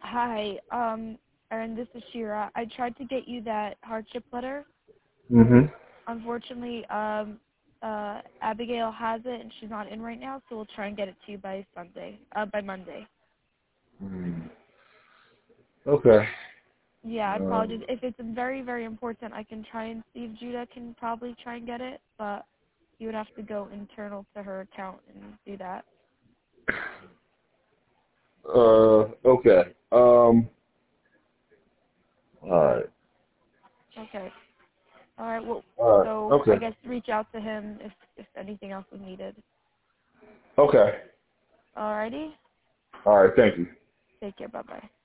Hi, Erin, this is Shira. I tried to get you that hardship letter. Mm-hmm. Unfortunately, Abigail has it and she's not in right now, so we'll try and get it to you by Monday. Okay. Yeah, I apologize. If it's very, very important, I can try and see if Judah can probably try and get it, but you would have to go internal to her account and do that. Okay. All right. Okay. All right. Well, All right. so I Okay. guess reach out to him if anything else is needed. Okay. Alrighty. All right. Thank you. Take care. Bye bye.